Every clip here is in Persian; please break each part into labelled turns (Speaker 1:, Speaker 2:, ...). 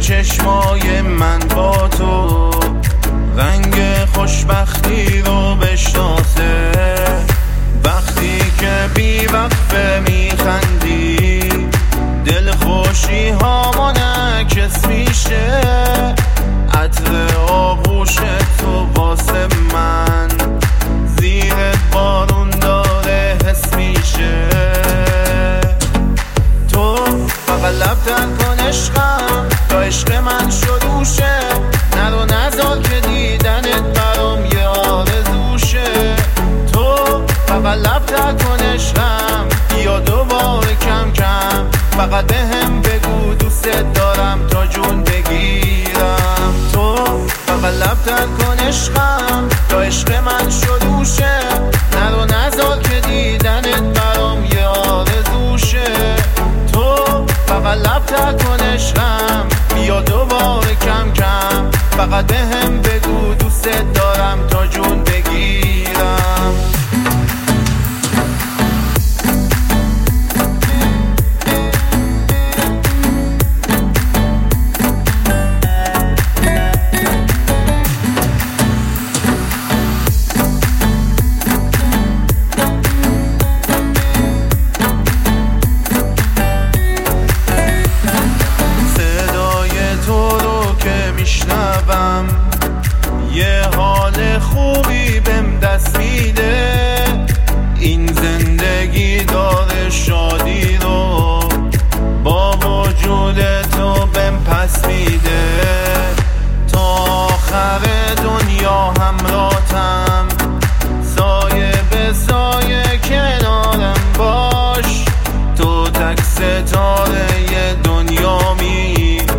Speaker 1: چشمای من با تو رنگ خوشبختی رو بشناسه. وقتی که بی وقفه میخندی دل خوشی ها منعکس میشه. عطر آغوش تو واسه من زیر بارون داره حس میشه. تو فقط لب تر کن عشقم تا عشق من شروشه. نرو نزار که دیدنت برام یه آرزوشه. تو فقط لب تر کن عشقم بیا دوباره کم کم. فقط بهم بگو دوست دارم تا جون بگیرم. تو فقط لب تر کن عشقم تا عشق من شروشه. نرو نزار که دیدنت برام یه آرزوشه. تو فقط لب تر کن عشقم بیا دوباره کم کم. فقط بهم بگو دوست دارم تا جون بگیرم. میشنوم یه حال خوبی بهم دست میده. این زندگی داره شادی رو با وجود تو بهم پس میده. تا آخر دنیا همراهتم سایه به سایه کنارم باش. تو تک ستاره دنیا می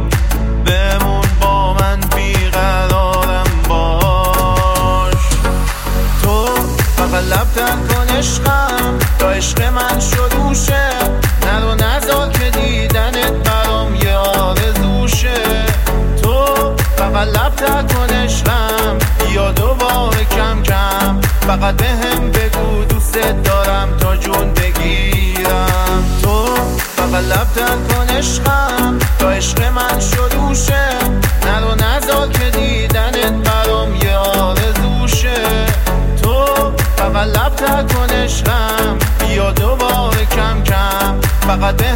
Speaker 1: لب تر کن عشقم تا عشق من شروشه. نرو نزار که دیدنت برام یه آرزوشه. تو فقط لب تر کن عشقم بیا دوباره کم کم. فقط بهم بگو دوست دارم تا جون بگیرم. تو فقط لب تر کن عشقم تا عشق من شروشه. نرو نزار که دیدنت برام یه آرزوشه. تو فقط لب تر کن عشقم بیا دوباره کم کم. فقط